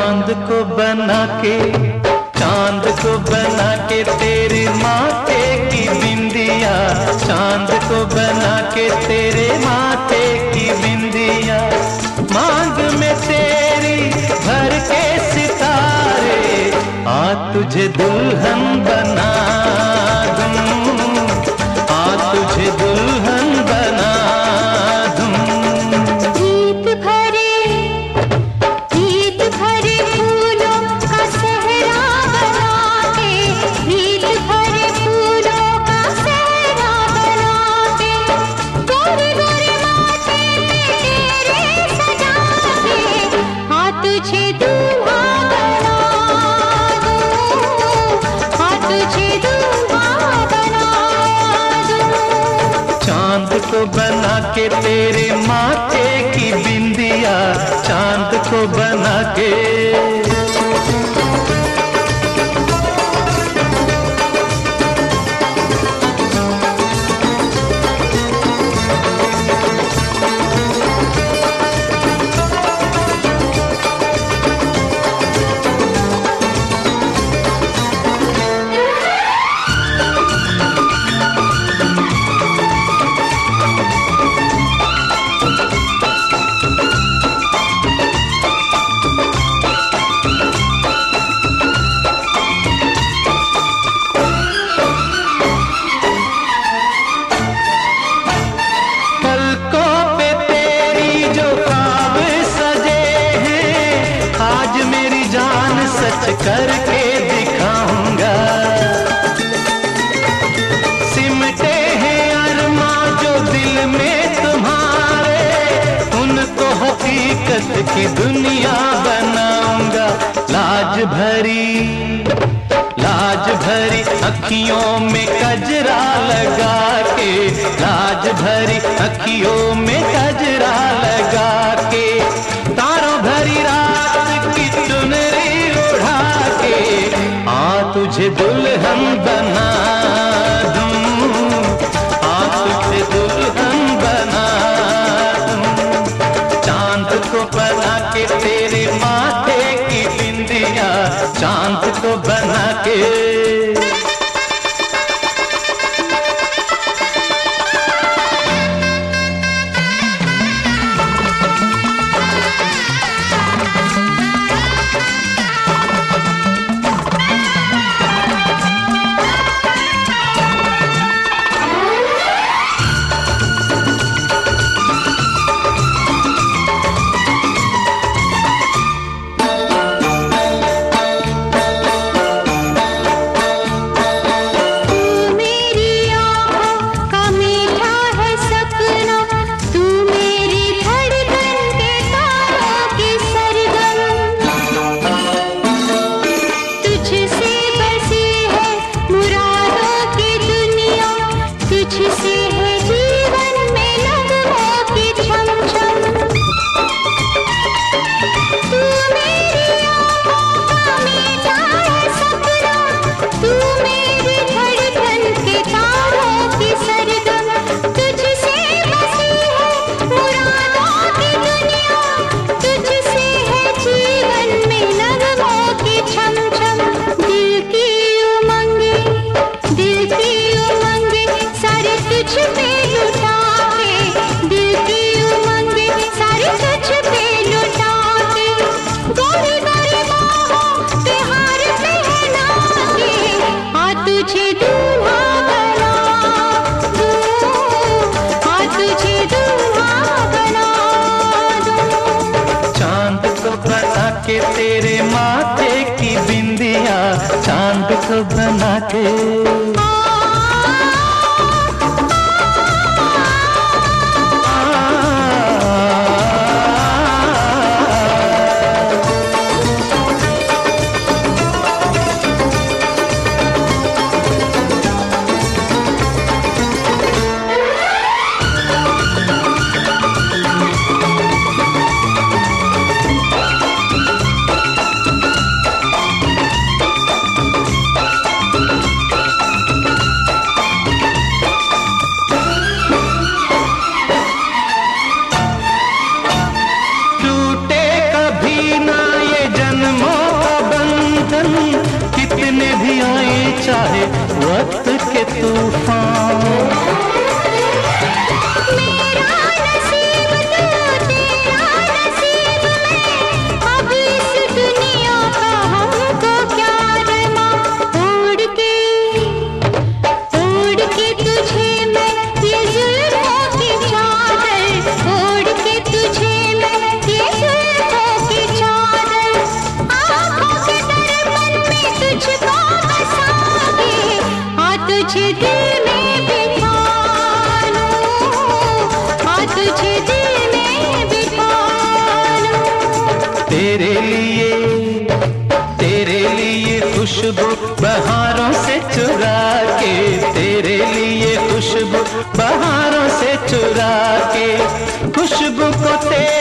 चांद को बना के, चांद को बना के तेरे माथे की बिंदिया, चांद को बना के तेरे माथे की बिंदिया, मांग में तेरी भर के सितारे, आ तुझे दुल्हन बना दूं, आ तुझे दुल्हन बना दूं। प्रीत भरे फूलों का सहरा बना के, प्रीत भरे फूलों का सहरा बना के, गोरे गोरे माथे पे तेरे सजा के, आ तुझे दूल्हा बना दूं, आ तुझे दूल्हा बना दूं। चांद को बना के तेरे माथे की बिंदिया, चांद को बना के। करके दिखाऊंगा, सिमटे हैं अरमां जो दिल में तुम्हारे, उनको हकीकत की दुनिया बनाऊंगा। लाज भरी अखियों में कजरा लगा के, लाज भरी अखियों में कजरा लगा के, तारों भरी रात की चुनरी उड़ा के, आ तुझे दुल्हन बना दूं, आ तुझे दुल्हन बना दूं। चांद को बना के तेरे माथे की बिंदिया, चांद को बना के। के तेरे माथे की बिंदिया, चांद को बना के। चाहे वक्त के तूफान। मेरा नसीब तो तेरा नसीब में, अब इस दुनिया का हमको क्या रमा। ओढ़ के तुझे मैं ये जुल्फों की चादर, ओढ़ के तुझे मैं ये जुल्फों की चादर, आँखों के दर्पण में तुझको बसा के आ तुझे दिल में बिठा लूं, आ तुझे दिल में बिठा लूं। तेरे लिए खुशबू बहारों से चुरा के, तेरे लिए खुशबू बहारों से चुरा के, खुशबू को तेरे